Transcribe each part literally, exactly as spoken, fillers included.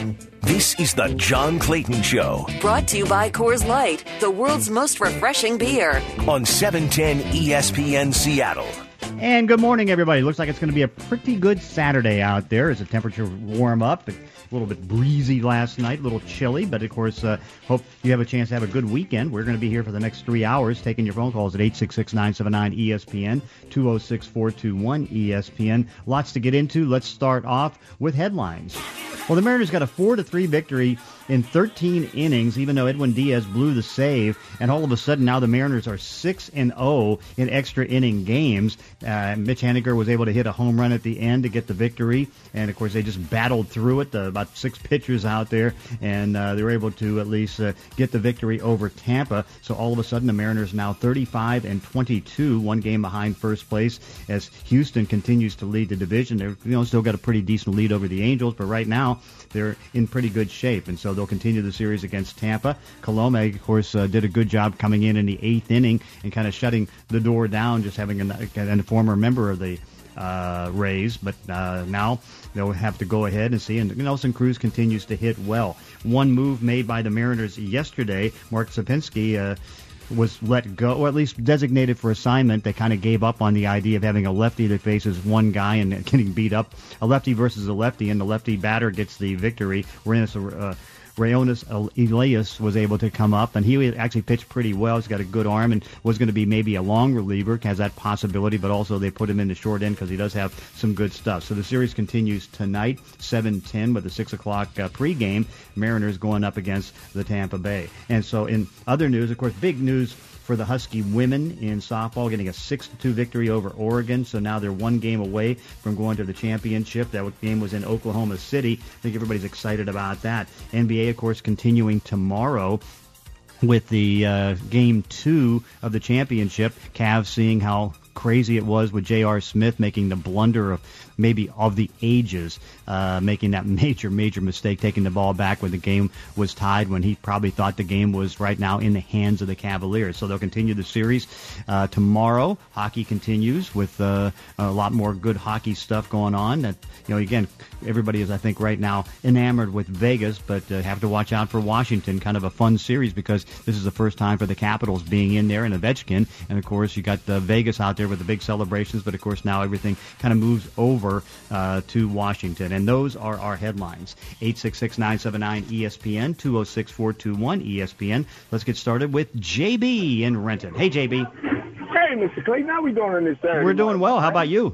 This is the John Clayton Show. Brought to you by Coors Light, the world's most refreshing beer. On seven ten E S P N Seattle. And good morning, everybody. Looks like it's going to be a pretty good Saturday out there as the temperature warm up. A little bit breezy last night, a little chilly, but of course, uh, hope you have a chance to have a good weekend. We're going to be here for the next three hours, taking your phone calls at eight six six, nine seven nine, E S P N, two oh six, four two one, E S P N. Lots to get into. Let's start off with headlines. Well, the Mariners got a four to three victory in thirteen innings, even though Edwin Diaz blew the save. And all of a sudden, now the Mariners are six and oh in extra inning games. Uh, Mitch Haniger was able to hit a home run at the end to get the victory. And, of course, they just battled through it, uh, about six pitchers out there. And uh, they were able to at least uh, get the victory over Tampa. So all of a sudden, the Mariners now thirty-five and twenty-two, one game behind first place as Houston continues to lead the division. They're you know, still got a pretty decent lead over the Angels, but right now they're in pretty good shape. And so they'll continue the series against Tampa. Colome, of course, uh, did a good job coming in in the eighth inning and kind of shutting the door down, just having a, a former member of the uh, Rays. But uh, now they'll have to go ahead and see. And Nelson Cruz continues to hit well. One move made by the Mariners yesterday, Mark Sapinski, uh, was let go, or at least designated for assignment. They kind of gave up on the idea of having a lefty that faces one guy and getting beat up. A lefty versus a lefty, and the lefty batter gets the victory. Rayones, uh, Rayones Elias was able to come up, and he actually pitched pretty well. He's got a good arm and was going to be maybe a long reliever, has that possibility, but also they put him in the short end because he does have some good stuff. So the series continues tonight, seven ten, with the six o'clock uh, pregame. Mariners going up against the Tampa Bay. And so in other news, of course, big news for the Husky women in softball, getting a six to two victory over Oregon. So now they're one game away from going to the championship. That game was in Oklahoma City. I think everybody's excited about that. N B A, of course, continuing tomorrow with the uh, game two of the championship. Cavs seeing how crazy it was with J R. Smith making the blunder of maybe of the ages, uh, making that major, major mistake, taking the ball back when the game was tied, when he probably thought the game was right now in the hands of the Cavaliers. So they'll continue the series uh, tomorrow. Hockey continues with uh, a lot more good hockey stuff going on. That, you know, again, everybody is, I think, right now enamored with Vegas, but uh, have to watch out for Washington. Kind of a fun series because this is the first time for the Capitals being in there in Ovechkin. And, of course, you got uh, Vegas out there with the big celebrations, but, of course, now everything kind of moves over Uh, to Washington. And those are our headlines. eight six six, nine seven nine, E S P N, two oh six, four two one, E S P N. Let's get started with J B in Renton. Hey, J B. Hey, Mister Clayton. How we doing on this Saturday? We're doing well. How about you?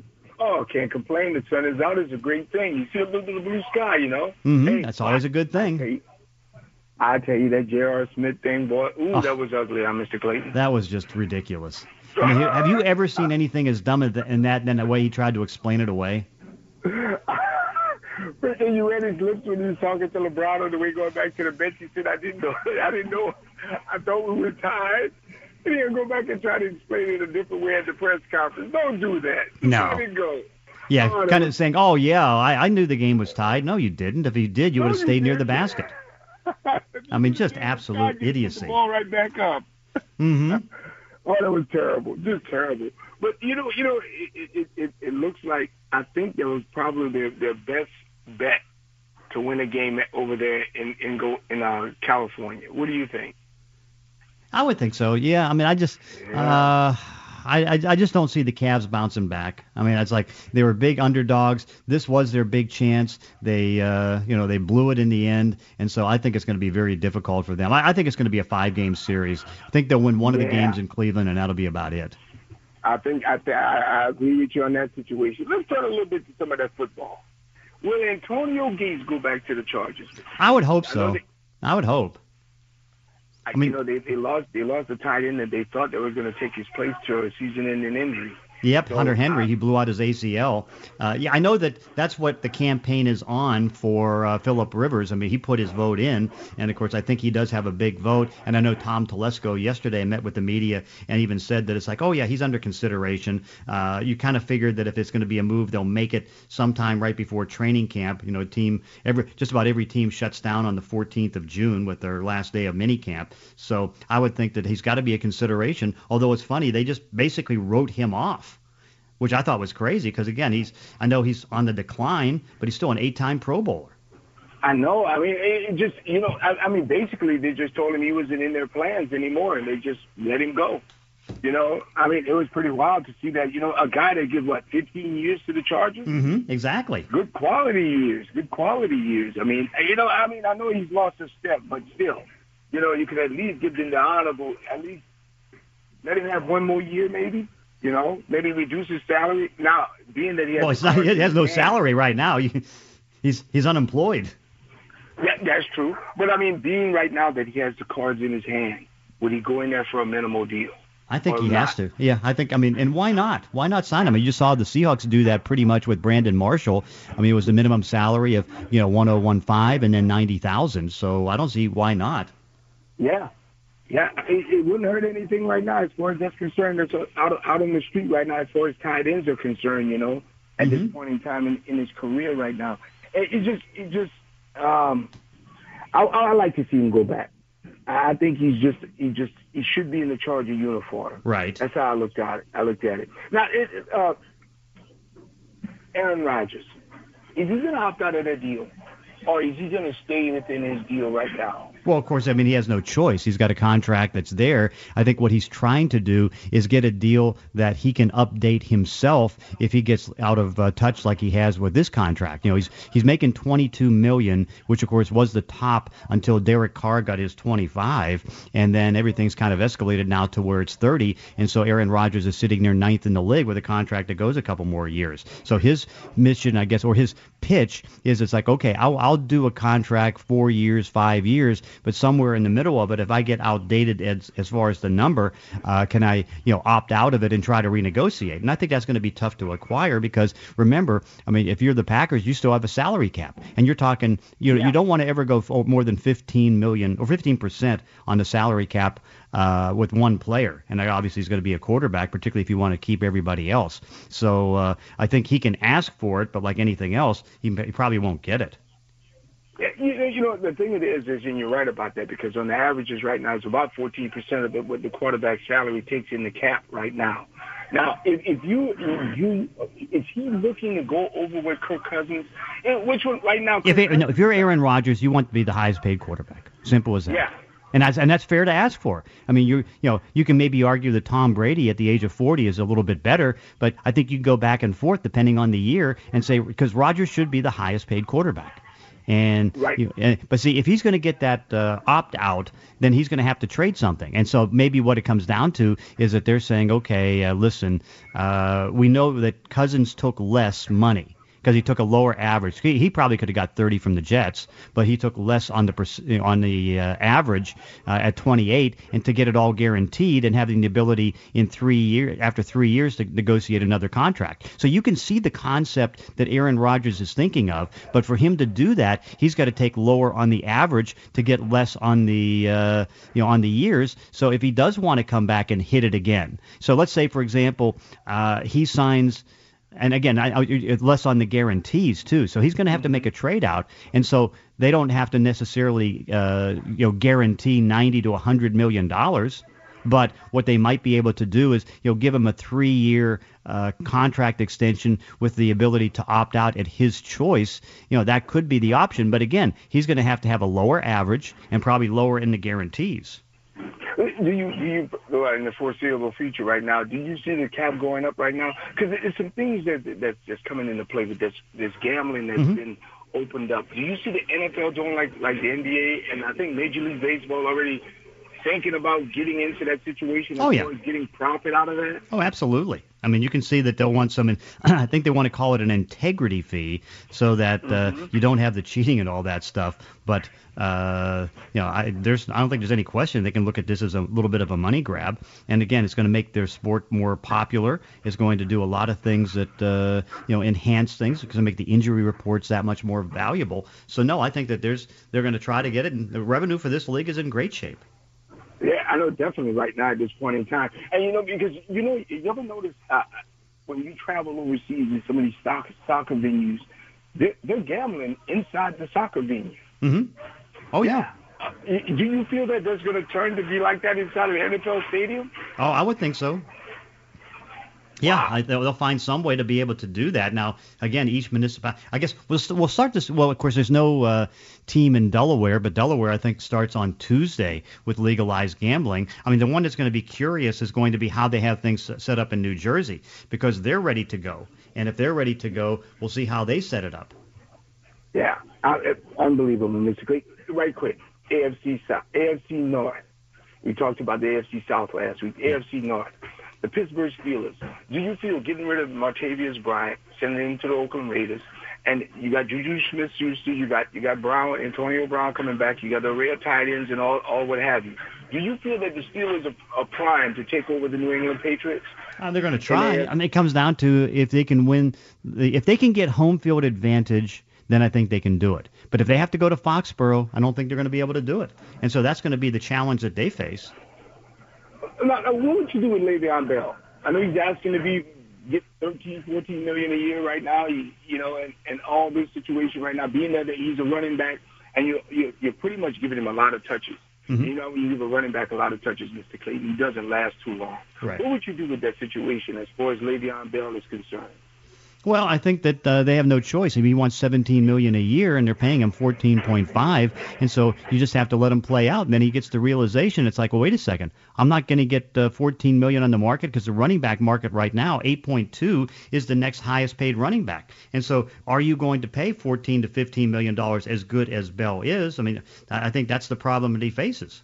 Oh, can't complain. The sun is out. It's a great thing. You see a little bit of blue sky, you know? Mm-hmm. Hey, That's always a good thing. I tell you, I tell you that J R. Smith thing, boy. Ooh, oh, that was ugly, huh, Mister Clayton? That was just ridiculous. I mean, have you ever seen anything as dumb as in that than the way he tried to explain it away? Richard, you read his lips when he was talking to LeBron on the way going back to the bench. He said, I didn't know. I didn't know. I thought we were tied. And he'll go back and try to explain it a different way at the press conference. Don't do that. No. Let it go. Yeah, oh, kind of was... saying, oh, yeah, I, I knew the game was tied. No, you didn't. If you did, you no, would have stayed near didn't. the basket. I mean, just absolute idiocy. The ball right back up. Mm-hmm. Oh, that was terrible, just terrible. But you know, you know, it it, it, it looks like I think that was probably their their best bet to win a game over there in in go in uh, California. What do you think? I would think so. Yeah, I mean, I just. Yeah. Uh, I, I, I just don't see the Cavs bouncing back. I mean, it's like they were big underdogs. This was their big chance. They, uh, you know, they blew it in the end, and so I think it's going to be very difficult for them. I, I think it's going to be a five-game series. I think they'll win one of yeah. the games in Cleveland, and that'll be about it. I think I, th- I I agree with you on that situation. Let's turn a little bit to some of that football. Will Antonio Gates go back to the Chargers? I would hope so. I, they, I would hope. I, I mean, you know, they, they lost they lost the tight end that they thought they were going to take his place to a season-ending injury. Yep, So, Hunter Henry, uh, he blew out his A C L. Uh, yeah, I know that that's what the campaign is on for uh, Phillip Rivers. I mean, he put his vote in, and of course, I think he does have a big vote. And I know Tom Telesco yesterday met with the media and even said that it's like, oh yeah, he's under consideration. Uh, you kind of figured that if it's going to be a move, they'll make it sometime right before training camp. You know, team every just about every team shuts down on the fourteenth of June with their last day of minicamp. So I would think that he's got to be a consideration. Although it's funny, they just basically wrote him off, which I thought was crazy because, again, he's I know he's on the decline, but he's still an eight-time Pro Bowler. I know. I mean, it, it just, you know, I, I mean, basically they just told him he wasn't in their plans anymore, and they just let him go. You know, I mean, it was pretty wild to see that, you know, a guy that gives, what, fifteen years to the Chargers? Mm-hmm, exactly. Good quality years, good quality years. I mean, you know, I mean, I know he's lost a step, but still, you know, you could at least give him the honorable, at least let him have one more year maybe, you know, maybe reduce his salary. Now, being that he has, well, it's not, he has no hand, salary right now. He's he's unemployed. Yeah, that's true. But, I mean, being right now that he has the cards in his hand, would he go in there for a minimal deal? I think he not. has to. Yeah, I think, I mean, and why not? Why not sign him? I mean, you saw the Seahawks do that pretty much with Brandon Marshall. I mean, it was the minimum salary of, you know, one oh one five and then ninety thousand. So I don't see why not. Yeah. Yeah, it, it wouldn't hurt anything right now as far as that's concerned. That's out, out on the street right now as far as tight ends are concerned, you know, at mm-hmm. this point in time in, in his career right now. It, it just, it just, um, I, I like to see him go back. I think he's just he just he should be in the Charger uniform. Right. That's how I looked at it. I looked at it. Now, it, uh, Aaron Rodgers, is he going to opt out of that deal, or is he going to stay within his deal right now? Well, of course, I mean, he has no choice. He's got a contract that's there. I think what he's trying to do is get a deal that he can update himself if he gets out of uh, touch like he has with this contract. You know, he's he's making twenty-two million dollars, which, of course, was the top until Derek Carr got his twenty-five, and then everything's kind of escalated now to where it's thirty, and so Aaron Rodgers is sitting near ninth in the league with a contract that goes a couple more years. So his mission, I guess, or his pitch is it's like, okay, I'll, I'll do a contract four years, five years, but somewhere in the middle of it, if I get outdated as as far as the number, uh, can I, you know, opt out of it and try to renegotiate? And I think that's going to be tough to acquire because remember, I mean, if you're the Packers, you still have a salary cap, and you're talking, you know, yeah. you don't want to ever go for more than fifteen million or fifteen percent on the salary cap uh, with one player, and that obviously is going to be a quarterback, particularly if you want to keep everybody else. So uh, I think he can ask for it, but like anything else, he, he probably won't get it. Yeah, you know, you know, the thing it is, is, and you're right about that, because on the averages right now, it's about fourteen percent of it, what the quarterback salary takes in the cap right now. Now, if, if you, if you, is he looking to go over with Kirk Cousins? Which one right now? If, it, no, if you're Aaron Rodgers, you want to be the highest paid quarterback. Simple as that. Yeah. And that's and that's fair to ask for. I mean, you you know, you can maybe argue that Tom Brady at the age of forty is a little bit better, but I think you can go back and forth depending on the year and say because Rodgers should be the highest paid quarterback. And, right. you, and but see, if he's going to get that uh, opt out, then he's going to have to trade something. And so maybe what it comes down to is that they're saying, okay, uh, listen, uh, we know that Cousins took less money because he took a lower average. He, he probably could have got thirty from the Jets, but he took less on the on the uh, average uh, at twenty-eight, and to get it all guaranteed and having the ability in three years after three years to negotiate another contract. So you can see the concept that Aaron Rodgers is thinking of, but for him to do that, he's got to take lower on the average to get less on the uh, you know on the years. So if he does want to come back and hit it again, so let's say for example uh, he signs. And again, I, I, less on the guarantees too. So he's going to have to make a trade out, and so they don't have to necessarily, uh, you know, guarantee ninety to a hundred million dollars. But what they might be able to do is, you know, give him a three-year uh, contract extension with the ability to opt out at his choice. You know, that could be the option. But again, he's going to have to have a lower average and probably lower in the guarantees. Do you, do you, in the foreseeable future right now, do you see the cap going up right now? Because there's some things that that's just coming into play with this, this gambling that's mm-hmm. been opened up. Do you see the N F L doing like, like the N B A, and I think Major League Baseball already thinking about getting into that situation oh, as yeah. far as getting profit out of that? Oh, absolutely. I mean, you can see that they'll want some, I think they want to call it an integrity fee so that uh, mm-hmm. you don't have the cheating and all that stuff. But, uh, you know, I, there's, I don't think there's any question they can look at this as a little bit of a money grab. And, again, it's going to make their sport more popular. It's going to do a lot of things that, uh, you know, enhance things. It's going to make the injury reports that much more valuable. So, no, I think that there's they're going to try to get it. And the revenue for this league is in great shape. Yeah, I know definitely right now at this point in time. And, you know, because, you know, you ever notice uh, when you travel overseas in some of these soccer, soccer venues, they're, they're gambling inside the soccer venue. Mm-hmm. Oh, yeah. Uh, do you feel that there's going to turn to be like that inside of the N F L stadium? Oh, I would think so. Yeah, Wow. I, they'll, they'll find some way to be able to do that. Now, again, each municipality, I guess we'll, st- we'll start this. Well, of course, there's no uh, team in Delaware, but Delaware, I think, starts on Tuesday with legalized gambling. I mean, the one that's going to be curious is going to be how they have things set up in New Jersey, because they're ready to go. And if they're ready to go, we'll see how they set it up. Yeah, uh, unbelievable, Mister Clay. Right quick, A F C South, A F C North. We talked about the A F C South last week. A F C North. The Pittsburgh Steelers. Do you feel getting rid of Martavius Bryant, sending him to the Oakland Raiders, and you got Juju Smith-Schuster, you got you got Brown, Antonio Brown coming back, you got the rare tight ends and all, all what have you. Do you feel that the Steelers are, are primed to take over the New England Patriots? Uh, they're going to try. I mean, it comes down to if they can win, if they can get home field advantage, then I think they can do it. But if they have to go to Foxborough, I don't think they're going to be able to do it. And so that's going to be the challenge that they face. Now, now, what would you do with Le'Veon Bell? I know he's asking to be get thirteen, fourteen million a year right now. He, you know, and, and all this situation right now, being that he's a running back, and you you're, you're pretty much giving him a lot of touches. Mm-hmm. You know, when you give a running back a lot of touches, Mister Clayton, he doesn't last too long. Right. What would you do with that situation as far as Le'Veon Bell is concerned? Well, I think that uh, they have no choice. I mean, he wants seventeen million dollars a year, and they're paying him fourteen point five, and so you just have to let him play out. And then he gets the realization, it's like, well, wait a second, I'm not going to get uh, fourteen million dollars on the market because the running back market right now, eight point two, is the next highest paid running back. And so, are you going to pay fourteen to fifteen million dollars as good as Bell is? I mean, I think that's the problem that he faces.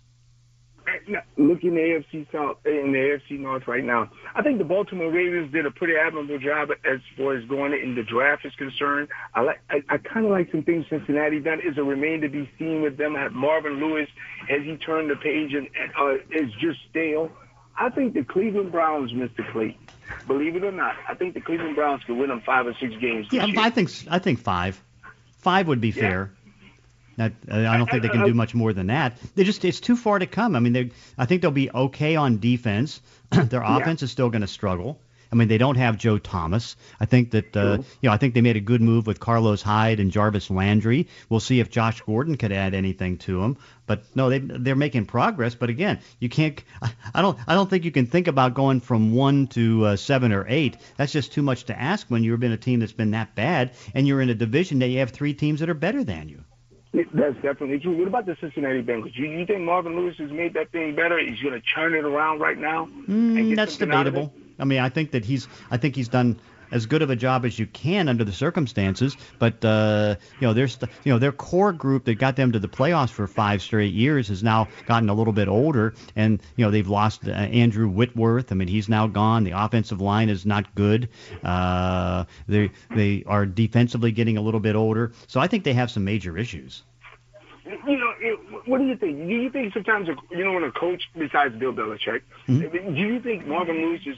Looking in the A F C South, in the A F C North right now, I think the Baltimore Ravens did a pretty admirable job as far as going in the draft is concerned. I like, I, I kind of like some things Cincinnati done. Is a remain to be seen with them. Have Marvin Lewis as he turned the page and uh, is just stale. I think the Cleveland Browns, Mister Clayton, believe it or not, I think the Cleveland Browns could win them five or six games. This Yeah, year. I think I think five, five would be Yeah. fair. Not, I don't think they can do much more than that. They just it's too far to come. I mean, they I think they'll be okay on defense. Their offense Yeah. is still going to struggle. I mean, they don't have Joe Thomas. I think that uh, you know I think they made a good move with Carlos Hyde and Jarvis Landry. We'll see if Josh Gordon could add anything to him. But no, they they're making progress. But again, you can't. I don't I don't think you can think about going from one to uh, seven or eight. That's just too much to ask when you've been a team that's been that bad, and you're in a division that you have three teams that are better than you. That's definitely true. What about the Cincinnati Bengals? You, you think Marvin Lewis has made that thing better? He's going to turn it around right now? and Mm, get that's something out of debatable. it? I mean, I think that he's I think he's done as good of a job as you can under the circumstances. But uh, you know, there's you know their core group that got them to the playoffs for five straight years has now gotten a little bit older, and you know they've lost uh, Andrew Whitworth. I mean, he's now gone. The offensive line is not good. Uh, they they are defensively getting a little bit older. So I think they have some major issues. You know, it, what do you think? Do you think sometimes, you know, when a coach, besides Bill Belichick, mm-hmm. do you think Marvin Lewis's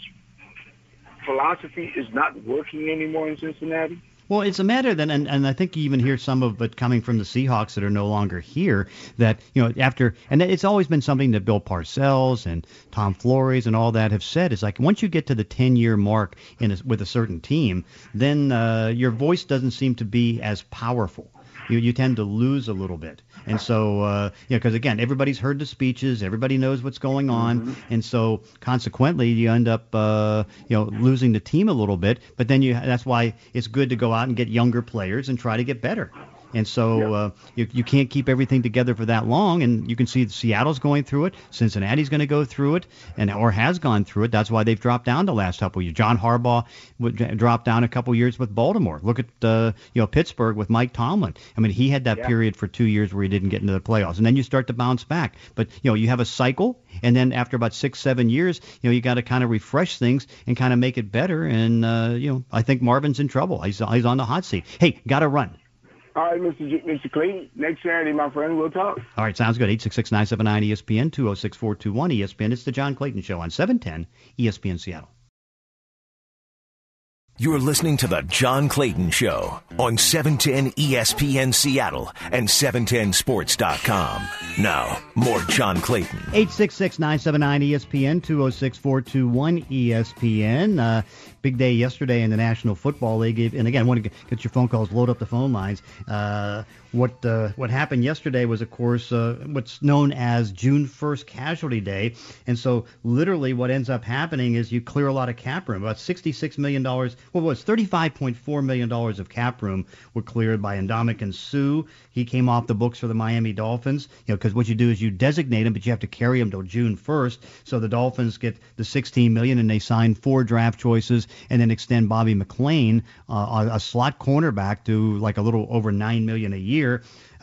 philosophy is not working anymore in Cincinnati? Well, it's a matter then, and, and I think you even hear some of it coming from the Seahawks that are no longer here, that, you know, after, and it's always been something that Bill Parcells and Tom Flores and all that have said, is like once you get to the ten-year mark in a, with a certain team, then uh, your voice doesn't seem to be as powerful. You, you tend to lose a little bit. And so, uh, you know, because, again, everybody's heard the speeches, everybody knows what's going on, mm-hmm. and so consequently you end up, uh, you know, losing the team a little bit. But then you that's why it's good to go out and get younger players and try to get better. And so yeah. uh, you, you can't keep everything together for that long. And you can see Seattle's going through it. Cincinnati's going to go through it, and or has gone through it. That's why they've dropped down the last couple of years. John Harbaugh would drop down a couple of years with Baltimore. Look at uh, you know Pittsburgh with Mike Tomlin. I mean, he had that yeah. period for two years where he didn't get into the playoffs, and then you start to bounce back. But you know you have a cycle, and then after about six, seven years, you know you got to kind of refresh things and kind of make it better. And uh, you know I think Marvin's in trouble. He's he's on the hot seat. Hey, got to run. All right, Mister J- Mister Clayton, next Saturday, my friend, we'll talk. All right, sounds good. eight six six, nine seven nine, E S P N, two oh six, four two one, E S P N. It's the John Clayton Show on seven ten E S P N Seattle. You're listening to the John Clayton Show on seven ten E S P N Seattle and seven ten sports dot com. Now, more John Clayton. eight six six, nine seven nine, E S P N, two oh six, four two one, E S P N. Uh, big day yesterday in the National Football League. And again, I want to get your phone calls, load up the phone lines. Uh, what uh, what happened yesterday was, of course, uh, what's known as June first Casualty Day. And so literally what ends up happening is you clear a lot of cap room. About sixty-six million dollars, well, it was thirty-five point four million dollars of cap room were cleared by Ndamukong Suh. He came off the books for the Miami Dolphins, you know, because what you do is you designate him, but you have to carry him till June first. So the Dolphins get the sixteen million dollars, and they sign four draft choices and then extend Bobby McClain, uh, a slot cornerback, to like a little over nine million dollars a year.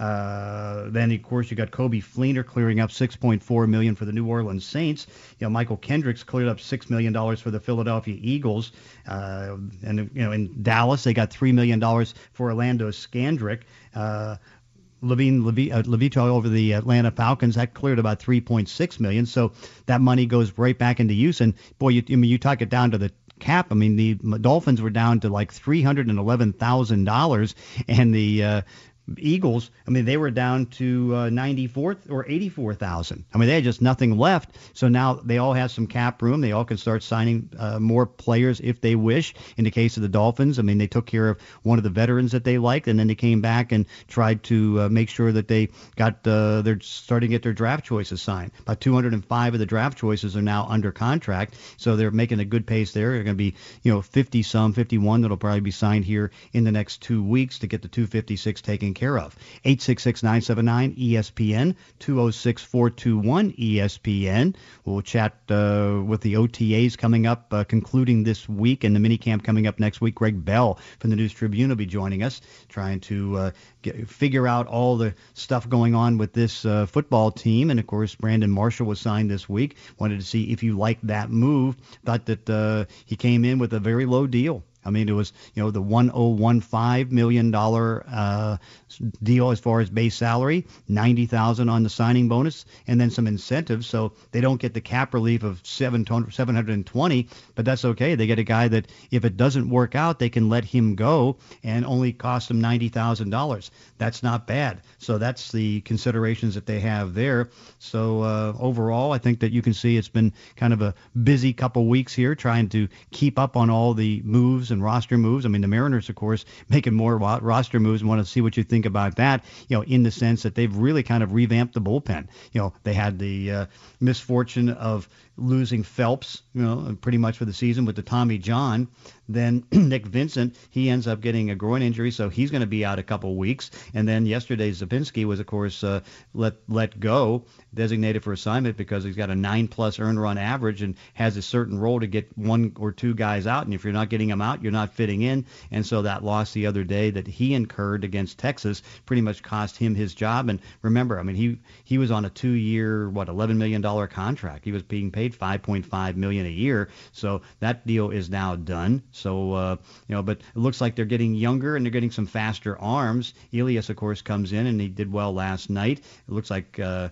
Uh, then, of course, you got Kobe Fleener clearing up six point four million dollars for the New Orleans Saints. You know, Michael Kendricks cleared up six million dollars for the Philadelphia Eagles. Uh, and, you know, in Dallas, they got three million dollars for Orlando Scandrick. Uh, Levine Levi, uh, Levito over the Atlanta Falcons, that cleared about three point six million dollars. So that money goes right back into use. And, boy, you, I mean, you talk it down to the cap. I mean, the Dolphins were down to like three hundred eleven thousand dollars, and the uh, Eagles, I mean, they were down to uh, ninety-four or eighty-four thousand. I mean, they had just nothing left. So now they all have some cap room. They all can start signing uh, more players if they wish. In the case of the Dolphins, I mean, they took care of one of the veterans that they liked, and then they came back and tried to uh, make sure that they got uh, they're starting to get their draft choices signed. About two hundred five of the draft choices are now under contract, so they're making a good pace there. They're going to be, you know, fifty some, fifty-one that'll probably be signed here in the next two weeks to get the two fifty-six taken care of. eight six six, nine seven nine, E S P N, two oh six, four two one, E S P N. We'll chat uh, with the O T As coming up, uh, concluding this week, and the minicamp coming up next week. Greg Bell from the News Tribune will be joining us, trying to uh, get, figure out all the stuff going on with this uh, football team. And, of course, Brandon Marshall was signed this week. Wanted to see if you liked that move. Thought that uh, he came in with a very low deal. I mean, it was, you know, the one thousand fifteen million dollars uh, deal as far as base salary, ninety thousand dollars on the signing bonus, and then some incentives. So they don't get the cap relief of seven hundred twenty, but that's okay. They get a guy that if it doesn't work out, they can let him go and only cost them ninety thousand dollars. That's not bad. So that's the considerations that they have there. So uh, overall, I think that you can see it's been kind of a busy couple weeks here trying to keep up on all the moves and roster moves. I mean, the Mariners, of course, making more roster moves, and want to see what you think about that, you know, in the sense that they've really kind of revamped the bullpen. You know, they had the uh, misfortune of losing Phelps, you know, pretty much for the season with the Tommy John. Then Nick Vincent, he ends up getting a groin injury, so he's going to be out a couple weeks. And then yesterday, Zabinski was, of course, uh, let let go, designated for assignment because he's got a nine-plus earned run average and has a certain role to get one or two guys out. And if you're not getting them out, you're not fitting in. And so that loss the other day that he incurred against Texas pretty much cost him his job. And remember, I mean, he, he was on a two-year, what, eleven million dollars contract. He was being paid five point five million dollars a year. So that deal is now done. So, uh, you know, but it looks like they're getting younger and they're getting some faster arms. Elias, of course, comes in and he did well last night. It looks like uh,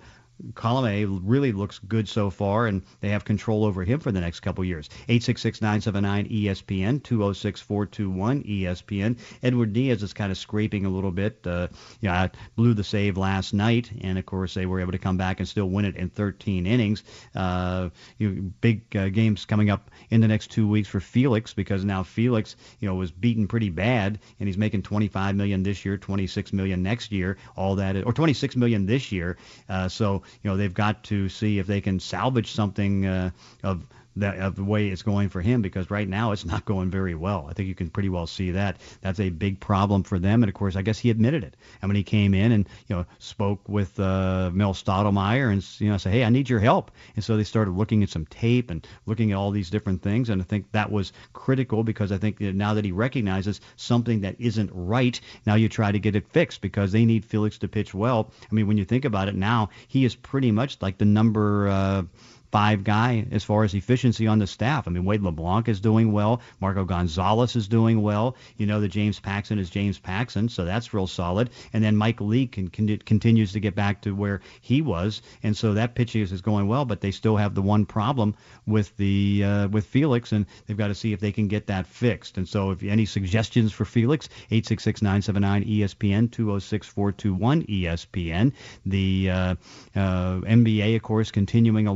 Colomé really looks good so far, and they have control over him for the next couple years. eight six six, nine seven nine, E S P N, two oh six, four two one, E S P N. Edward Diaz is kind of scraping a little bit. Uh, yeah, blew the save last night, and, of course, they were able to come back and still win it in thirteen innings. Uh, you know, big uh, games coming up in the next two weeks for Felix, because now Felix, you know, was beaten pretty bad, and he's making twenty-five million dollars this year, twenty-six million dollars next year, all that, or twenty-six million dollars this year. Uh, so, you know, they've got to see if they can salvage something uh, of that of the way it's going for him, because right now it's not going very well. I think you can pretty well see that. That's a big problem for them. And, of course, I guess he admitted it. I mean, he came in and, you know, spoke with uh, Mel Stottlemyre and, you know, said, hey, I need your help. And so they started looking at some tape and looking at all these different things. And I think that was critical, because I think that now that he recognizes something that isn't right, now you try to get it fixed, because they need Felix to pitch well. I mean, when you think about it now, he is pretty much like the number uh, five guy as far as efficiency on the staff. I mean, Wade LeBlanc is doing well. Marco Gonzalez is doing well. You know that James Paxton is James Paxton, so that's real solid. And then Mike Lee can, can, continues to get back to where he was, and so that pitching is, is going well. But they still have the one problem with the uh, with Felix, and they've got to see if they can get that fixed. And so, if any suggestions for Felix, eight six six, nine seven nine, E S P N, two oh six, four two one, E S P N. The uh, uh, N B A, of course, continuing along with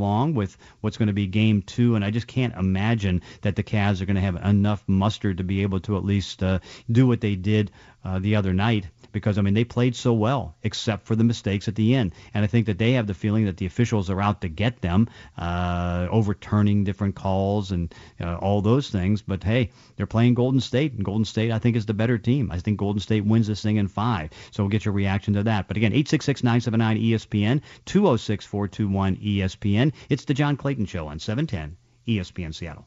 with what's going to be game two, and I just can't imagine that the Cavs are going to have enough muster to be able to at least uh, do what they did uh, the other night. Because, I mean, they played so well, except for the mistakes at the end. And I think that they have the feeling that the officials are out to get them, uh, overturning different calls and uh, all those things. But, hey, they're playing Golden State, and Golden State, I think, is the better team. I think Golden State wins this thing in five. So we'll get your reaction to that. But, again, eight six six, nine seven nine, E S P N, two oh six, four two one, E S P N. It's the John Clayton Show on seven ten E S P N Seattle.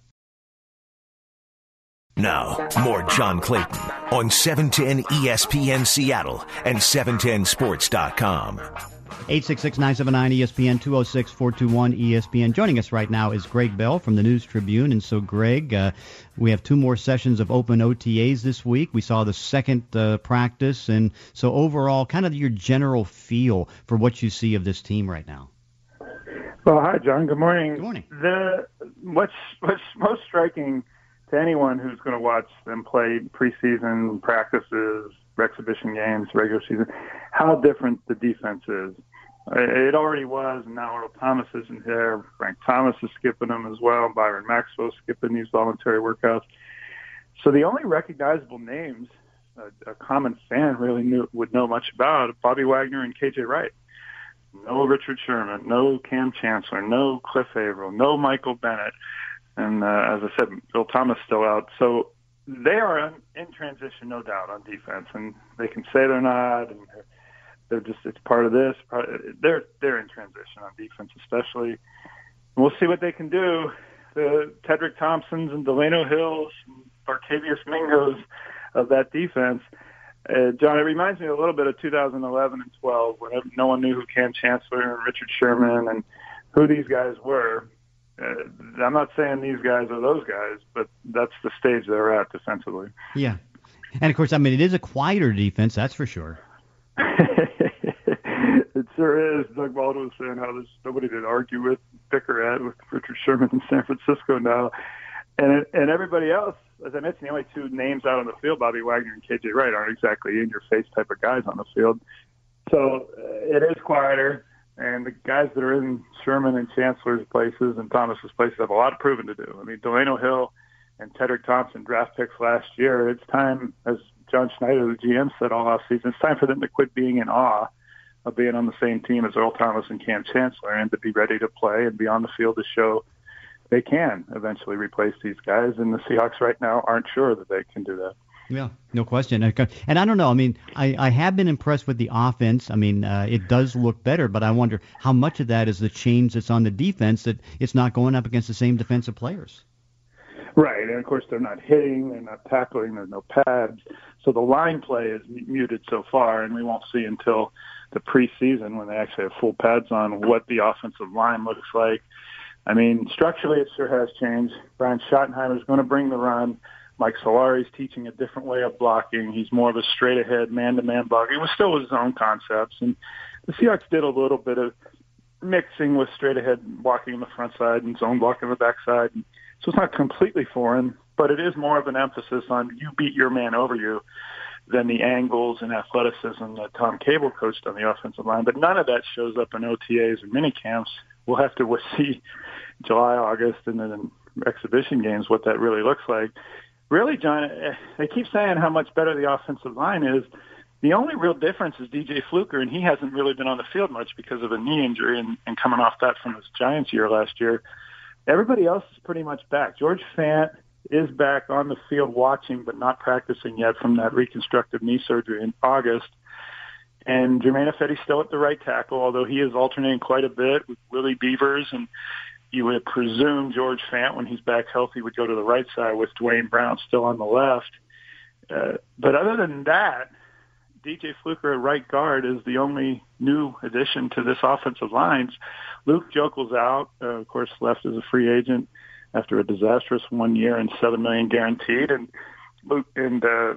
Now, more John Clayton on seven ten E S P N Seattle and seven ten sports dot com. eight six six, nine seven nine, E S P N, two oh six, four two one, E S P N. Joining us right now is Greg Bell from the News Tribune. And so, Greg, uh, we have two more sessions of open O T As this week. We saw the second uh, practice. And so overall, kind of your general feel for what you see of this team right now. Well, hi, John. Good morning. Good morning. The, what's, what's most striking to anyone who's going to watch them play preseason practices, exhibition games, regular season, how different the defense is. It already was, and now Earl Thomas isn't here. Frank Thomas is skipping them as well. Byron Maxwell skipping these voluntary workouts. So the only recognizable names a, a common fan really knew, would know much about, Bobby Wagner and K J Wright. No Richard Sherman, no Cam Chancellor, no Cliff Averill, no Michael Bennett. And uh, as I said, Bill Thomas still out. So they are in transition, no doubt, on defense. And they can say they're not, and they're, they're just, it's part of this. Part of, they're they're in transition on defense especially. And we'll see what they can do. The Tedrick Thompsons and Delano Hills and Barkevius Mingos of that defense. Uh, John, it reminds me a little bit of two thousand eleven and twelve when no one knew who Cam Chancellor and Richard Sherman and who these guys were. Uh, I'm not saying these guys are those guys, but that's the stage they're at defensively. Yeah. And, of course, I mean, it is a quieter defense, that's for sure. It sure is. Doug Baldwin was saying how there's nobody to argue with, bicker at with Richard Sherman in San Francisco now. And and everybody else, as I mentioned, the only two names out on the field, Bobby Wagner and K J Wright, aren't exactly in-your-face type of guys on the field. So uh, it is quieter. And the guys that are in Sherman and Chancellor's places and Thomas's places have a lot of proving to do. I mean, Delano Hill and Tedrick Thompson draft picks last year. It's time, as John Schneider, the G M, said all off season, it's time for them to quit being in awe of being on the same team as Earl Thomas and Cam Chancellor and to be ready to play and be on the field to show they can eventually replace these guys. And the Seahawks right now aren't sure that they can do that. Yeah, no question. And I don't know. I mean, I, I have been impressed with the offense. I mean, uh, it does look better, but I wonder how much of that is the change that's on the defense, that it's not going up against the same defensive players. Right, and of course they're not hitting, they're not tackling, there's no pads. So the line play is muted so far, and we won't see until the preseason when they actually have full pads on what the offensive line looks like. I mean, structurally it sure has changed. Brian Schottenheimer is going to bring the run. Mike Solari's teaching a different way of blocking. He's more of a straight-ahead, man-to-man blocking. It was still his own concepts. And the Seahawks did a little bit of mixing with straight-ahead blocking on the front side and zone blocking on the back side. So it's not completely foreign, but it is more of an emphasis on you beat your man over you than the angles and athleticism that Tom Cable coached on the offensive line. But none of that shows up in O T As or mini camps. We'll have to see July, August, and then in exhibition games what that really looks like. Really, John, they keep saying how much better the offensive line is. The only real difference is D J Fluker, and he hasn't really been on the field much because of a knee injury and, and coming off that from his Giants year last year. Everybody else is pretty much back. George Fant is back on the field watching but not practicing yet from that reconstructive knee surgery in August. And Jermaine Ifedi's still at the right tackle, although he is alternating quite a bit with Willie Beavers, and you would presume George Fant, when he's back healthy, would go to the right side with Dwayne Brown still on the left. Uh, but other than that, D J Fluker at right guard is the only new addition to this offensive line. Luke Jokel's out, uh, of course, left as a free agent after a disastrous one year and seven million dollars guaranteed. And Luke and uh,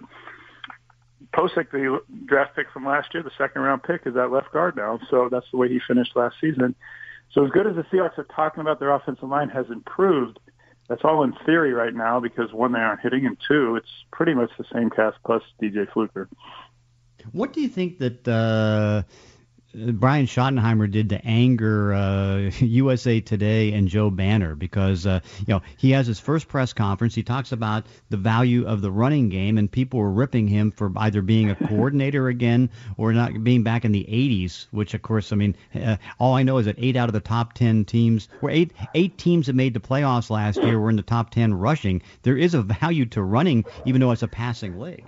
Posick, the draft pick from last year, the second round pick, is at left guard now. So that's the way he finished last season. So as good as the Seahawks are talking about their offensive line has improved, that's all in theory right now because, one, they aren't hitting, and two, it's pretty much the same cast plus D J Fluker. What do you think that uh, Brian Schottenheimer did to anger uh, U S A Today and Joe Banner, because uh, you know he has his first press conference. He talks about the value of the running game, and people were ripping him for either being a coordinator again or not being back in the eighties. Which, of course, I mean, uh, all I know is that eight out of the top ten teams, or eight eight teams that made the playoffs last year, were in the top ten rushing. There is a value to running, even though it's a passing league.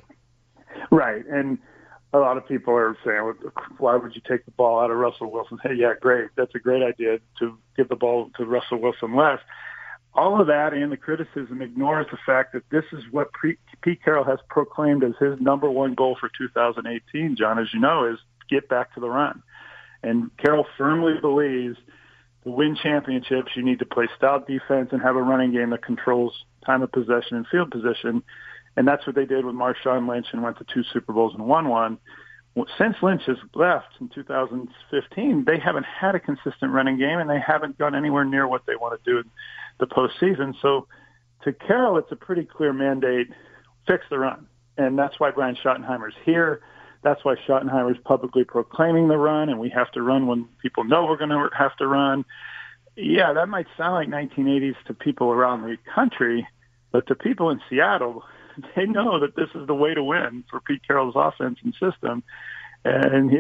Right, and a lot of people are saying, why would you take the ball out of Russell Wilson? Hey, yeah, great. That's a great idea to give the ball to Russell Wilson less. All of that and the criticism ignores the fact that this is what Pete Carroll has proclaimed as his number one goal for two thousand eighteen, John, as you know, is get back to the run. And Carroll firmly believes to win championships, you need to play stout defense and have a running game that controls time of possession and field position. And that's what they did with Marshawn Lynch and went to two Super Bowls and won one. Well, since Lynch has left in two thousand fifteen, they haven't had a consistent running game, and they haven't gone anywhere near what they want to do in the postseason. So to Carroll, it's a pretty clear mandate, fix the run. And that's why Brian Schottenheimer's here. That's why Schottenheimer's publicly proclaiming the run, and we have to run when people know we're going to have to run. Yeah, that might sound like nineteen eighties to people around the country, but to people in Seattle, they know that this is the way to win for Pete Carroll's offense and system. And, he,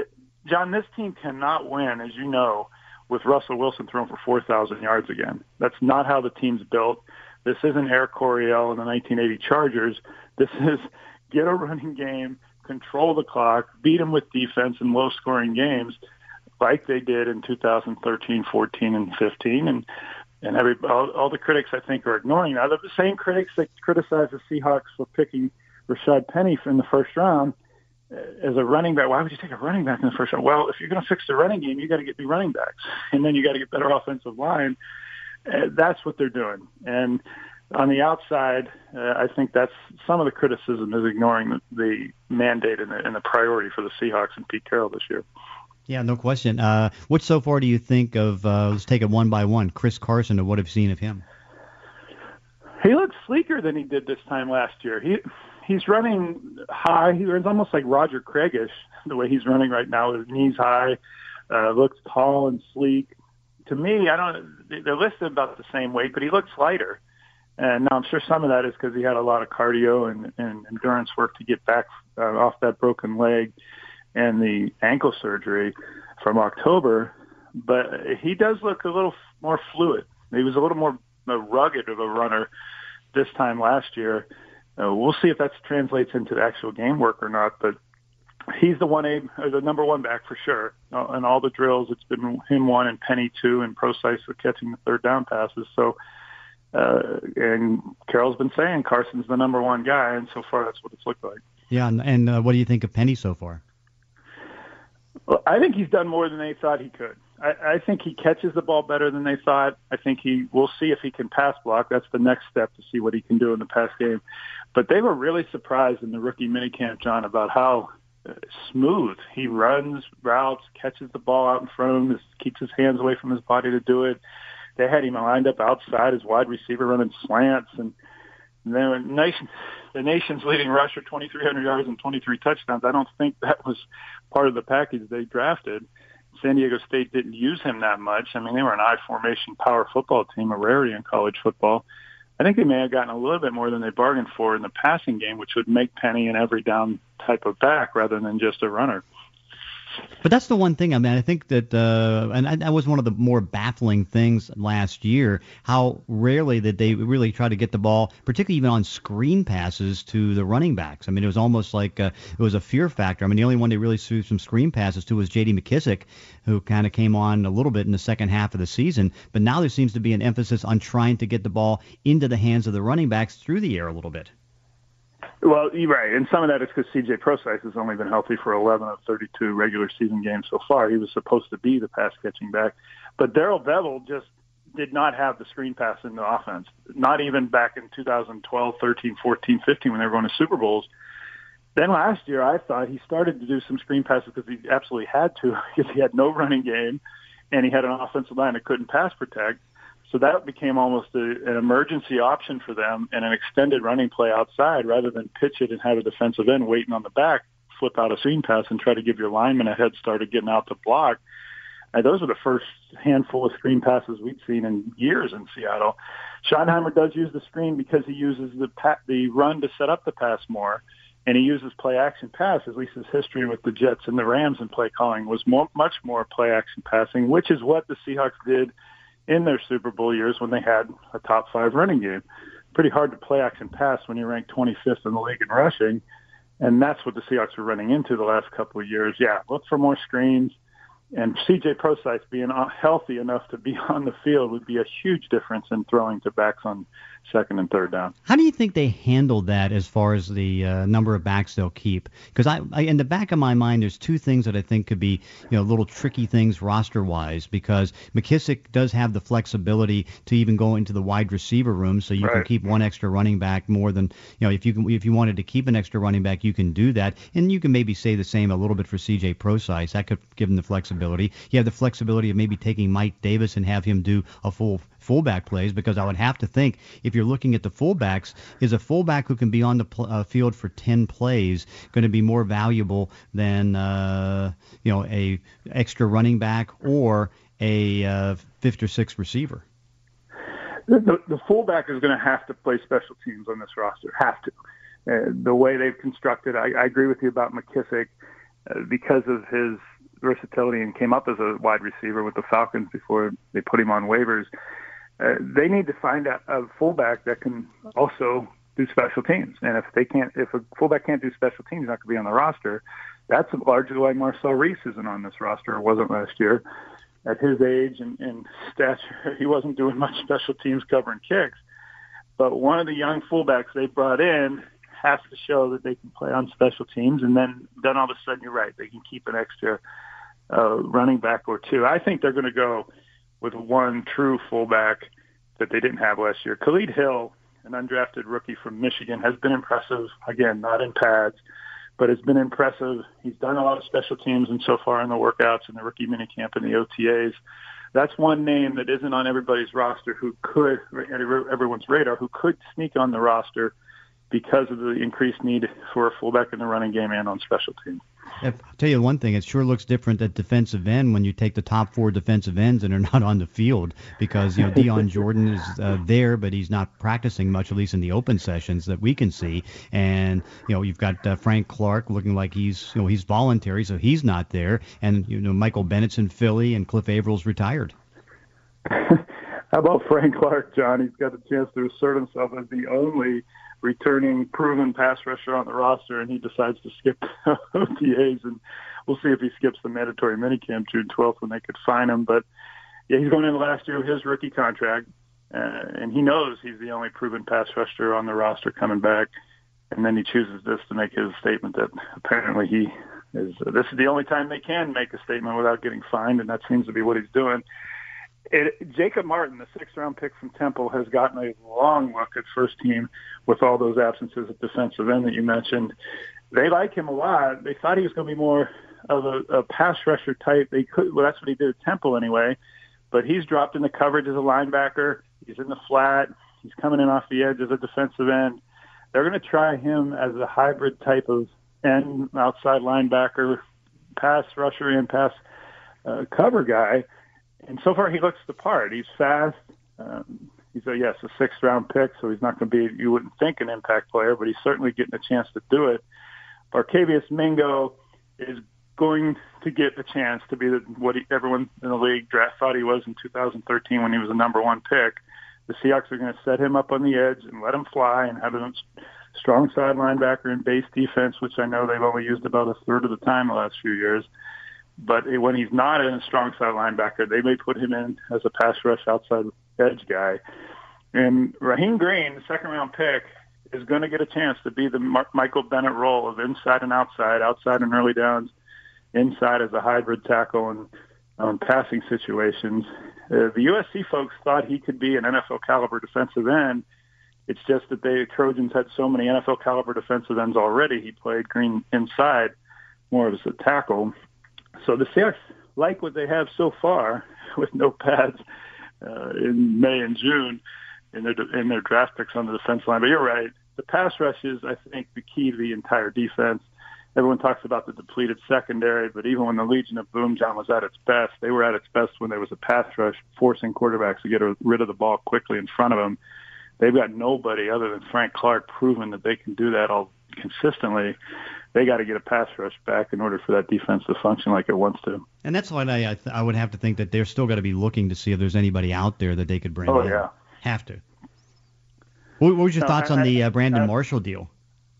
John, this team cannot win, as you know, with Russell Wilson throwing for four thousand yards again. That's not how the team's built. This isn't Air Coryell and the nineteen eighty Chargers. This is get a running game, control the clock, beat them with defense in low-scoring games like they did in two thousand thirteen, fourteen, and fifteen. And And every, all, all the critics, I think, are ignoring that. They're the same critics that criticize the Seahawks for picking Rashad Penny in the first round as a running back. Why would you take a running back in the first round? Well, if you're going to fix the running game, you got to get new running backs, and then you got to get better offensive line. Uh, that's what they're doing. And on the outside, uh, I think that's some of the criticism is ignoring the, the mandate and the, and the priority for the Seahawks and Pete Carroll this year. Yeah, no question. Uh, what so far do you think of, uh, let's take it one by one, Chris Carson, and what have you seen of him? He looks sleeker than he did this time last year. He He's running high. He runs almost like Roger Craigish, the way he's running right now, with his knees high, uh, looks tall and sleek. To me, I don't. They're listed about the same weight, but he looks lighter. And now I'm sure some of that is because he had a lot of cardio and, and endurance work to get back uh, off that broken leg and the ankle surgery from October, but he does look a little more fluid. He was a little more rugged of a runner this time last year. Uh, we'll see if that translates into the actual game work or not, but he's the one A, or the number one back for sure. Uh, in all the drills, it's been him one and Penny two, and Procise for catching the third down passes. So, uh, and Carroll's been saying Carson's the number one guy, and so far that's what it's looked like. Yeah, and, and uh, what do you think of Penny so far? Well, I think he's done more than they thought he could. I, I think he catches the ball better than they thought. I think he, we'll see if he can pass block. That's the next step to see what he can do in the pass game. But they were really surprised in the rookie minicamp, John, about how uh, smooth he runs, routes, catches the ball out in front of him, keeps his hands away from his body to do it. They had him lined up outside as wide receiver running slants, and the nation, the nation's leading rusher, twenty-three hundred yards and twenty-three touchdowns. I don't think that was part of the package they drafted. San Diego State didn't use him that much. I mean, they were an I-formation power football team, a rarity in college football. I think they may have gotten a little bit more than they bargained for in the passing game, which would make Penny an every down type of back rather than just a runner. But that's the one thing. I mean, I think that, uh, and that was one of the more baffling things last year, how rarely that they really try to get the ball, particularly even on screen passes to the running backs. I mean, it was almost like uh, it was a fear factor. I mean, the only one they really threw some screen passes to was J D McKissick, who kind of came on a little bit in the second half of the season. But now there seems to be an emphasis on trying to get the ball into the hands of the running backs through the air a little bit. Well, you're right, and some of that is because C J Procise has only been healthy for eleven of thirty-two regular season games so far. He was supposed to be the pass-catching back. But Darrell Bevell just did not have the screen pass in the offense, not even back in two thousand twelve, thirteen, fourteen, fifteen when they were going to Super Bowls. Then last year, I thought he started to do some screen passes because he absolutely had to, because he had no running game, and he had an offensive line that couldn't pass protect. So that became almost a, an emergency option for them and an extended running play outside rather than pitch it and have a defensive end waiting on the back flip out a screen pass and try to give your lineman a head start of getting out to block. And those are the first handful of screen passes we've seen in years in Seattle. Schottenheimer does use the screen because he uses the pa- the run to set up the pass more, and he uses play-action pass. At least his history with the Jets and the Rams in play calling was more, much more play-action passing, which is what the Seahawks did in their Super Bowl years when they had a top five running game. Pretty hard to play-action pass when you're ranked twenty-fifth in the league in rushing, and that's what the Seahawks were running into the last couple of years. Yeah, look for more screens. And C J Prosise being healthy enough to be on the field would be a huge difference in throwing to backs on second and third down. How do you think they handled that as far as the uh, number of backs they'll keep? Because I, I, in the back of my mind, there's two things that I think could be, you know, little tricky things roster-wise. Because McKissick does have the flexibility to even go into the wide receiver room, so you right. can keep one extra running back more than, you know, if you can, if you wanted to keep an extra running back, you can do that, and you can maybe say the same a little bit for C J Prosise. That could give him the flexibility. You have the flexibility of maybe taking Mike Davis and have him do a full fullback plays, because I would have to think, if you're looking at the fullbacks, is a fullback who can be on the pl- uh, field for ten plays going to be more valuable than uh, you know a extra running back or a uh, fifth or sixth receiver? The, the, the fullback is going to have to play special teams on this roster. Have to. Uh, the way they've constructed, I, I agree with you about McKissick uh, because of his versatility and came up as a wide receiver with the Falcons before they put him on waivers. Uh, they need to find a, a fullback that can also do special teams. And if they can't, if a fullback can't do special teams, he's not going to be on the roster. That's largely why Marcel Reese isn't on this roster, or wasn't last year. At his age and, and stature, he wasn't doing much special teams covering kicks. But one of the young fullbacks they brought in has to show that they can play on special teams, and then, then all of a sudden, you're right, they can keep an extra uh, running back or two. I think they're going to go with one true fullback that they didn't have last year. Khalid Hill, an undrafted rookie from Michigan, has been impressive. Again, not in pads, but has been impressive. He's done a lot of special teams and so far in the workouts and the rookie minicamp and the O T As. That's one name that isn't on everybody's roster who could, everyone's radar, who could sneak on the roster because of the increased need for a fullback in the running game and on special teams. I'll tell you one thing, it sure looks different at defensive end when you take the top four defensive ends and they're not on the field, because, you know, Dion Jordan is uh, there, but he's not practicing much, at least in the open sessions that we can see. And, you know, you've got uh, Frank Clark looking like he's, you know, he's voluntary, so he's not there. And, you know, Michael Bennett's in Philly and Cliff Avrill's retired. How about Frank Clark, John? He's got a chance to assert himself as the only returning proven pass rusher on the roster, and he decides to skip O T As, and we'll see if he skips the mandatory minicamp June twelfth when they could find him. But yeah, he's going into last year with his rookie contract, uh, and he knows he's the only proven pass rusher on the roster coming back. And then he chooses this to make his statement that apparently he is. Uh, this is the only time they can make a statement without getting fined, and that seems to be what he's doing. It, Jacob Martin, the sixth-round pick from Temple, has gotten a long look at first team with all those absences at defensive end that you mentioned. They like him a lot. They thought he was going to be more of a, a pass rusher type. They could, well, that's what he did at Temple anyway. But he's dropped into coverage as a linebacker. He's in the flat. He's coming in off the edge as a defensive end. They're going to try him as a hybrid type of end, outside linebacker, pass rusher, and pass uh, cover guy. And so far, he looks the part. He's fast. Um, he's a, yes, a sixth-round pick, so he's not going to be, you wouldn't think, an impact player, but he's certainly getting a chance to do it. Barkevious Mingo is going to get a chance to be the, what he, everyone in the league draft thought he was in two thousand thirteen when he was the number one pick. The Seahawks are going to set him up on the edge and let him fly and have a strong side linebacker and base defense, which I know they've only used about a third of the time the last few years. But when he's not in a strong side linebacker, they may put him in as a pass rush outside edge guy. And Raheem Green, the second-round pick, is going to get a chance to be the Mar- Michael Bennett role of inside and outside, outside in early downs, inside as a hybrid tackle and um, passing situations. Uh, the U S C folks thought he could be an N F L caliber defensive end. It's just that the Trojans had so many N F L caliber defensive ends already. He played Green inside more as a tackle. So the Seahawks like what they have so far with no pads uh, in May and June in their in their draft picks on the defense line. But you're right. The pass rush is, I think, the key to the entire defense. everyone talks about the depleted secondary, but even when the Legion of Boom, John, was at its best, they were at its best when there was a pass rush forcing quarterbacks to get rid of the ball quickly in front of them. They've got nobody other than Frank Clark proven that they can do that all consistently. They got to get a pass rush back in order for that defense to function like it wants to. And that's why I I, th- I would have to think that they're still got to be looking to see if there's anybody out there that they could bring oh, in. Yeah. Have to. What, what was your no, thoughts I, on the uh, Brandon I, Marshall deal?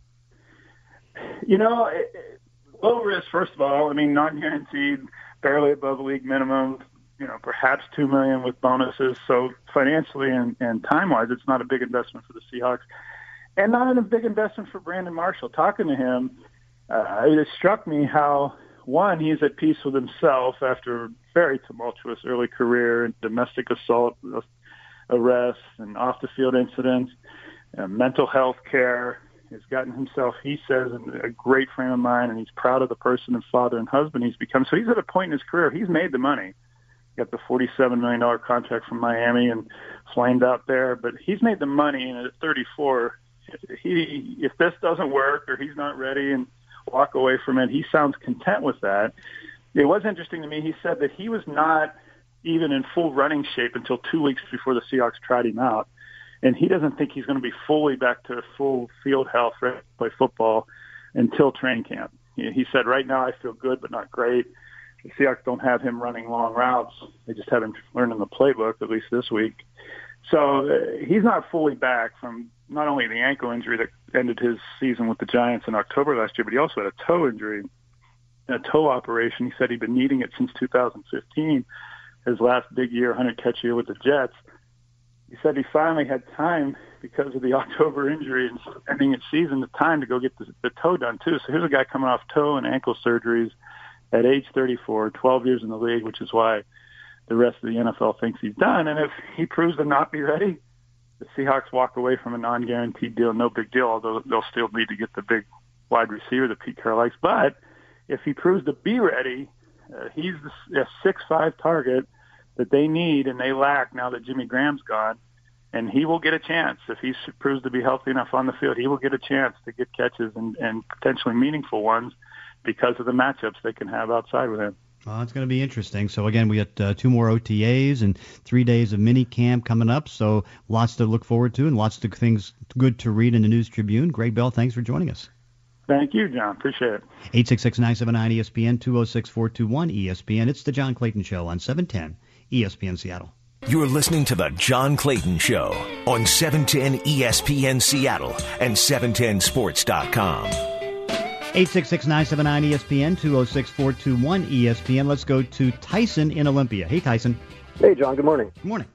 You know, it, it, low risk, first of all. I mean, non-guaranteed, barely above league minimum, you know, perhaps two million dollars with bonuses. So financially and, and time-wise, it's not a big investment for the Seahawks. And not a big investment for Brandon Marshall. Talking to him, uh, it struck me how, one, he's at peace with himself after a very tumultuous early career and domestic assault arrests and off-the-field incidents, uh, mental health care. He's gotten himself, he says, in a great frame of mind, and he's proud of the person and father and husband he's become. So he's at a point in his career, he's made the money. Got the forty-seven million dollars contract from Miami and flamed out there, but he's made the money, and at thirty-four, he if this doesn't work or he's not ready and walk away from it, he sounds content with that. It was interesting to me, he said that he was not even in full running shape until two weeks before the Seahawks tried him out. And he doesn't think he's going to be fully back to full field health ready to play football until training camp. He said, right now I feel good but not great. The Seahawks don't have him running long routes. They just have him learning the playbook, at least this week. So uh, he's not fully back from not only the ankle injury that ended his season with the Giants in October last year, but he also had a toe injury, a toe operation. He said he'd been needing it since two thousand fifteen, his last big year, one hundred catch year with the Jets. He said he finally had time because of the October injury and ending its season, the time to go get the, the toe done too. So here's a guy coming off toe and ankle surgeries at age thirty-four, twelve years in the league, which is why the rest of the N F L thinks he's done. And if he proves to not be ready, the Seahawks walk away from a non-guaranteed deal, no big deal, although they'll still need to get the big wide receiver that Pete Carroll likes. But if he proves to be ready, uh, he's a six five target that they need and they lack now that Jimmy Graham's gone, and he will get a chance. If he proves to be healthy enough on the field, he will get a chance to get catches and, and potentially meaningful ones because of the matchups they can have outside with him. Well, it's going to be interesting. So, again, we got uh, two more O T As and three days of mini camp coming up, so lots to look forward to and lots of things good to read in the News Tribune. Greg Bell, thanks for joining us. Thank you, John. Appreciate it. eight six six, nine seven nine, E S P N, two oh six, four two one, E S P N. It's the John Clayton Show on seven ten E S P N Seattle. You're listening to the John Clayton Show on seven ten E S P N Seattle and seven ten sports dot com. eight six six, nine seven nine, E S P N, two oh six, four two one, E S P N. Let's go to Tyson in Olympia. Hey, Tyson. Hey, John. Good morning. Good morning.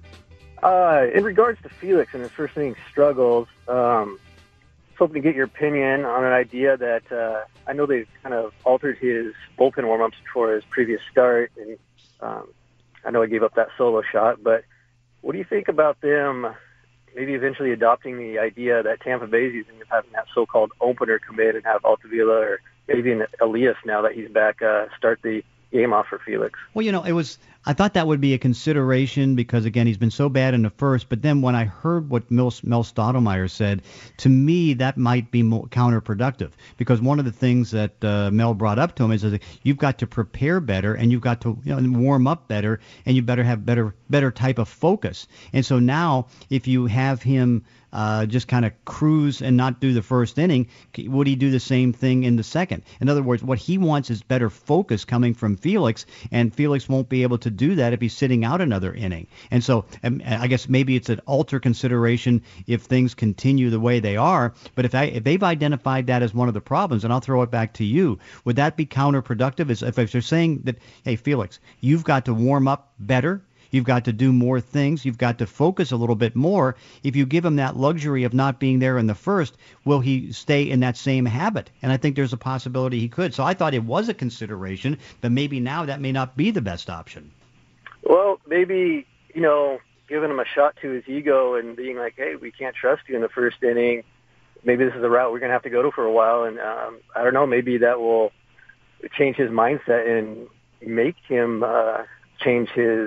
Uh, in regards to Felix and his first inning struggles, um, I was hoping to get your opinion on an idea that uh, I know they've kind of altered his bullpen warm-ups before his previous start, and um, I know I gave up that solo shot, but what do you think about them maybe eventually adopting the idea that Tampa Bay is using of having that so-called opener come in and have Altavilla or maybe an Elias, now that he's back, uh, start the game off for Felix? Well, you know, it was. I thought that would be a consideration because, again, he's been so bad in the first. But then when I heard what Mel, Mel Stottlemyre said, to me that might be more counterproductive, because one of the things that uh, Mel brought up to him is, is that you've got to prepare better and you've got to, you know, warm up better, and you better have better better type of focus. And so now if you have him Uh, just kind of cruise and not do the first inning, would he do the same thing in the second? In other words, what he wants is better focus coming from Felix, and Felix won't be able to do that if he's sitting out another inning. And so um, I guess maybe it's an alter consideration if things continue the way they are. But if, I, if they've identified that as one of the problems, and I'll throw it back to you, would that be counterproductive? If, if they're saying that, hey, Felix, you've got to warm up better, you've got to do more things, you've got to focus a little bit more. If you give him that luxury of not being there in the first, will he stay in that same habit? And I think there's a possibility he could. So I thought it was a consideration, but maybe now that may not be the best option. Well, maybe, you know, giving him a shot to his ego and being like, hey, we can't trust you in the first inning. Maybe this is the route we're going to have to go to for a while. And um, I don't know, maybe that will change his mindset and make him uh, change his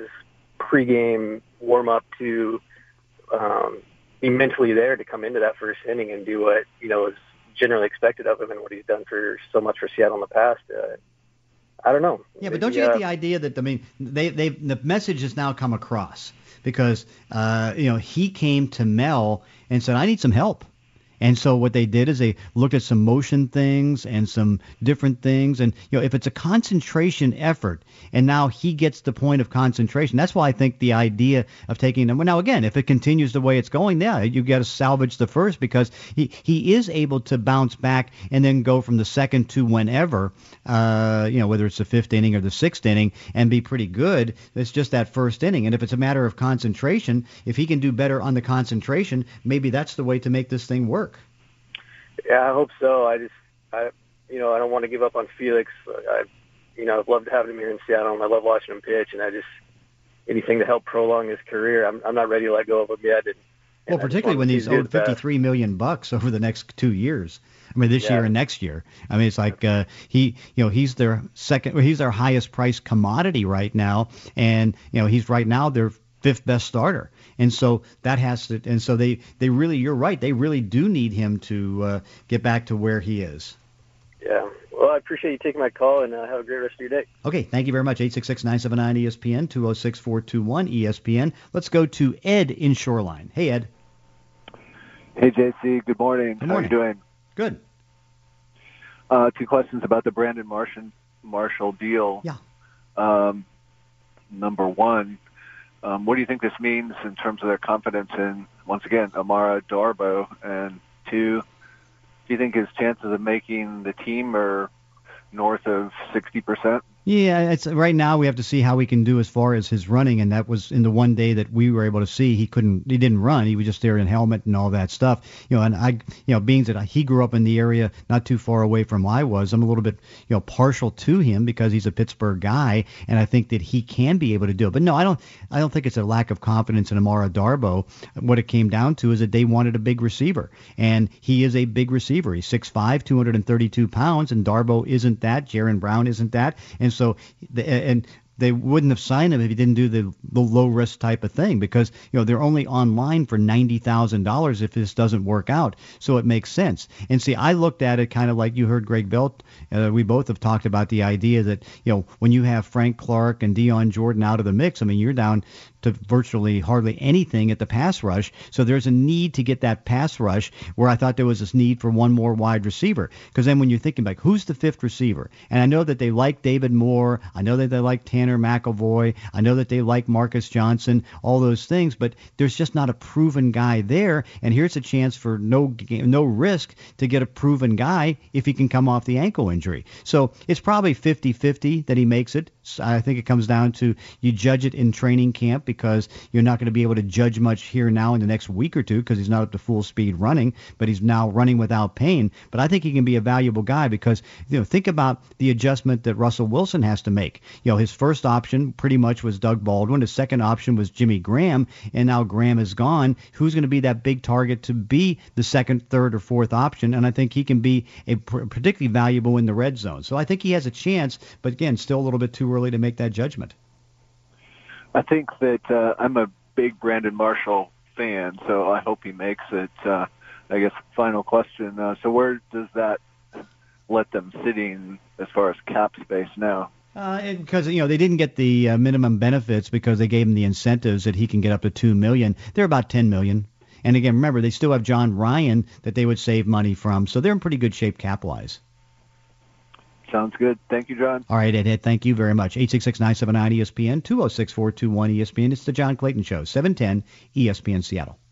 pregame warm-up to um, be mentally there to come into that first inning and do what, you know, is generally expected of him and what he's done for so much for Seattle in the past. Uh, I don't know. Yeah, but don't you uh, get the idea that, I mean, they they the message has now come across because, uh, you know, he came to Mel and said, I need some help. And so what they did is they looked at some motion things and some different things. And, you know, if it's a concentration effort and now he gets the point of concentration, that's why I think the idea of taking them. Well, now, again, if it continues the way it's going, yeah, you got to salvage the first because he, he is able to bounce back and then go from the second to whenever, uh, you know, whether it's the fifth inning or the sixth inning and be pretty good. It's just that first inning. And if it's a matter of concentration, if he can do better on the concentration, maybe that's the way to make this thing work. Yeah, I hope so. I just, I, you know, I don't want to give up on Felix. I, you know, I've loved having him here in Seattle, and I love watching him pitch. And I just, anything to help prolong his career, I'm, I'm not ready to let go of him yet. And, well, and particularly when he's owed fifty-three million bucks over the next two years. I mean, this yeah. year and next year. I mean, it's like uh, he, you know, he's their second, well, he's their highest priced commodity right now, and you know, he's right now their fifth best starter. And so that has to, and so they, they really, you're right, they really do need him to uh, get back to where he is. Yeah. Well, I appreciate you taking my call, and uh, have a great rest of your day. Okay, thank you very much. eight six six, nine seven nine, E S P N, two oh six, four two one, E S P N. Let's go to Ed in Shoreline. Hey, Ed. Hey, J C. Good morning. Good morning. How are you doing? Good. Uh, two questions about the Brandon Martian, Marshall deal. Yeah. Um, number one, Um, what do you think this means in terms of their confidence in, once again, Amara Darboh? And two, do you think his chances of making the team are north of sixty percent? Yeah, it's right now we have to see how he can do as far as his running, and that was in the one day that we were able to see. He couldn't, he didn't run. He was just there in helmet and all that stuff. You know, and I, you know, being that he grew up in the area not too far away from I was, I'm a little bit, you know, partial to him because he's a Pittsburgh guy, and I think that he can be able to do it. But no, I don't, I don't think it's a lack of confidence in Amara Darboh. What it came down to is that they wanted a big receiver, and he is a big receiver. He's six five, two hundred thirty-two pounds, and Darboh isn't that. Jaron Brown isn't that, and so the, and they wouldn't have signed him if he didn't do the, the low risk type of thing because, you know, they're only online for ninety thousand dollars if this doesn't work out. So it makes sense. And see, I looked at it kind of like you heard Greg Belt. Uh, we both have talked about the idea that, you know, when you have Frank Clark and Dion Jordan out of the mix, I mean, you're down to virtually hardly anything at the pass rush. So there's a need to get that pass rush where I thought there was this need for one more wide receiver. Because then when you're thinking like, who's the fifth receiver? And I know that they like David Moore. I know that they like Tanner McElvoy. I know that they like Marcus Johnson, all those things. But there's just not a proven guy there. And here's a chance for no no risk to get a proven guy if he can come off the ankle injury. So it's probably fifty-fifty that he makes it. I think it comes down to you judge it in training camp because you're not going to be able to judge much here now in the next week or two because he's not up to full speed running, but he's now running without pain. But I think he can be a valuable guy because, you know, think about the adjustment that Russell Wilson has to make. You know, his first option pretty much was Doug Baldwin. His second option was Jimmy Graham, and now Graham is gone. Who's going to be that big target to be the second, third, or fourth option? And I think he can be a particularly valuable in the red zone. So I think he has a chance, but again, still a little bit too early to make that judgment. I think that uh, I'm a big Brandon Marshall fan, so I hope he makes it. Uh, I guess final question. Uh, so where does that let them sitting as far as cap space now? Uh, because, you know, they didn't get the uh, minimum benefits because they gave him the incentives that he can get up to two million dollars. They're about ten million dollars. And again, remember, they still have John Ryan that they would save money from, so they're in pretty good shape cap-wise. Sounds good. Thank you, John. All right, Ed, Ed, thank you very much. eight six six, nine seven nine, E S P N, two oh six, four two one, E S P N. It's the John Clayton Show, seven ten E S P N Seattle.